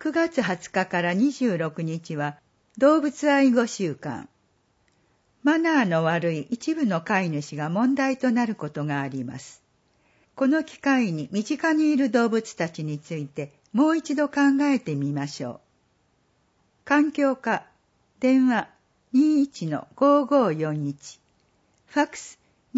9月20日から26日は動物愛護週間。マナーの悪い一部の飼い主が問題となることがあります。この機会に身近にいる動物たちについてもう一度考えてみましょう。環境課、電話 21-5541、ファックス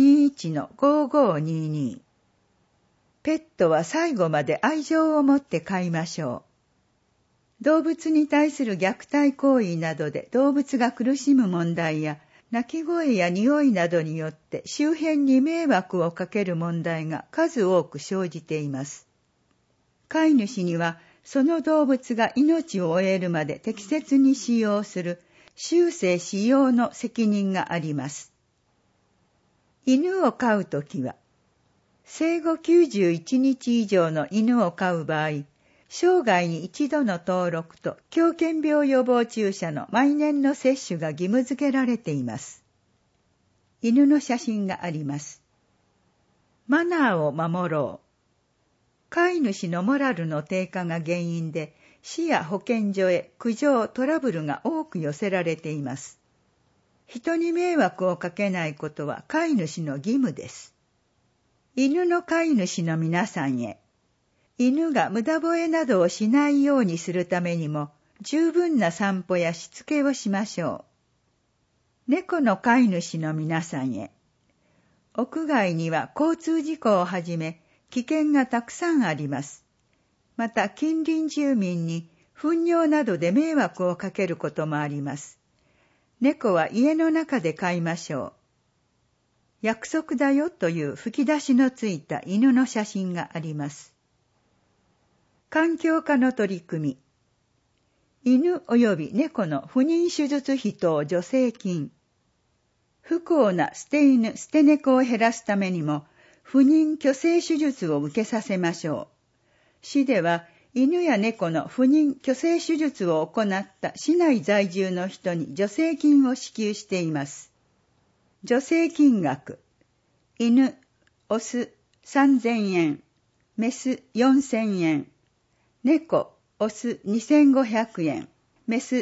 21-5522。ペットは最後まで愛情を持って飼いましょう。動物に対する虐待行為などで動物が苦しむ問題や、鳴き声や匂いなどによって周辺に迷惑をかける問題が数多く生じています。飼い主にはその動物が命を終えるまで適切に使用する終生使用の責任があります。犬を飼うときは、生後91日以上の犬を飼う場合、生涯に一度の登録と狂犬病予防注射の毎年の接種が義務付けられています。犬の写真があります。マナーを守ろう。飼い主のモラルの低下が原因で、市や保健所へ苦情・トラブルが多く寄せられています。人に迷惑をかけないことは飼い主の義務です。犬の飼い主の皆さんへ。犬が無駄吠えなどをしないようにするためにも、十分な散歩やしつけをしましょう。猫の飼い主の皆さんへ。屋外には交通事故をはじめ、危険がたくさんあります。また近隣住民に糞尿などで迷惑をかけることもあります。猫は家の中で飼いましょう。約束だよという吹き出しのついた犬の写真があります。環境課の取り組み。犬及び猫の不妊手術費等助成金。不幸な捨て犬、捨て猫を減らすためにも、不妊去勢手術を受けさせましょう。市では、犬や猫の不妊去勢手術を行った市内在住の人に助成金を支給しています。助成金額。犬、オス3000円、メス4000円。猫、オス2500円、メス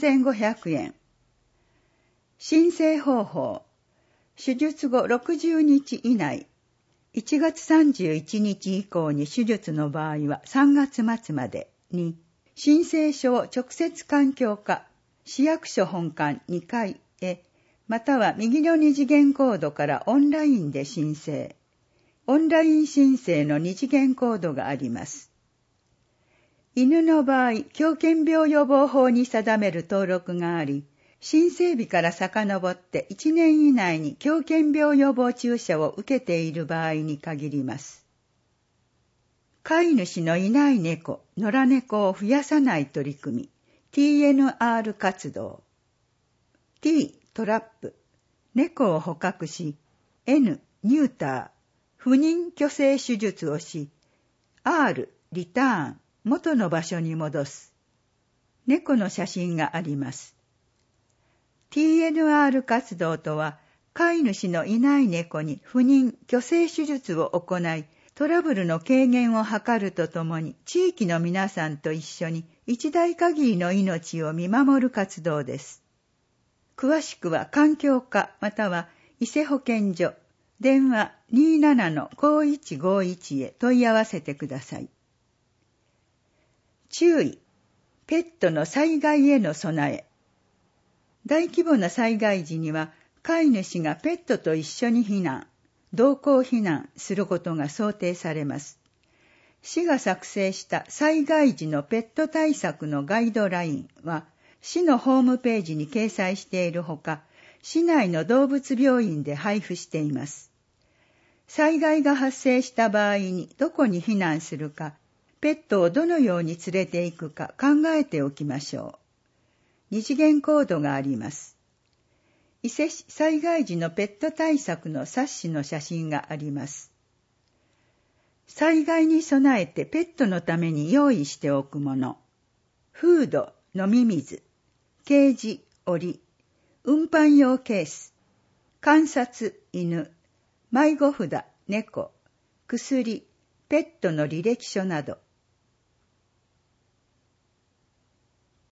3500円。申請方法。手術後60日以内、1月31日以降に手術の場合は3月末までに、申請書を直接環境課、市役所本館2階へ、または右の二次元コードからオンラインで申請。オンライン申請の二次元コードがあります。犬の場合、狂犬病予防法に定める登録があり、申請日から遡って1年以内に狂犬病予防注射を受けている場合に限ります。飼い主のいない猫、野良猫を増やさない取り組み、TNR 活動。T、トラップ、猫を捕獲し、N、ニューター、不妊去勢手術をし、R、リターン、元の場所に戻す。猫の写真があります。TNR 活動とは、飼い主のいない猫に不妊・去勢手術を行い、トラブルの軽減を図るとともに、地域の皆さんと一緒に一代限りの命を見守る活動です。詳しくは環境課または伊勢保健所、電話 27-5151 へ問い合わせてください。注意。ペットの災害への備え。大規模な災害時には、飼い主がペットと一緒に避難、同行避難することが想定されます。市が作成した災害時のペット対策のガイドラインは、市のホームページに掲載しているほか、市内の動物病院で配布しています。災害が発生した場合にどこに避難するか、ペットをどのように連れて行くか考えておきましょう。二次元コードがあります。伊勢市災害時のペット対策の冊子の写真があります。災害に備えてペットのために用意しておくもの。フード、飲み水、ケージ、檻、運搬用ケース、観察、犬、迷子札、猫、薬、ペットの履歴書など。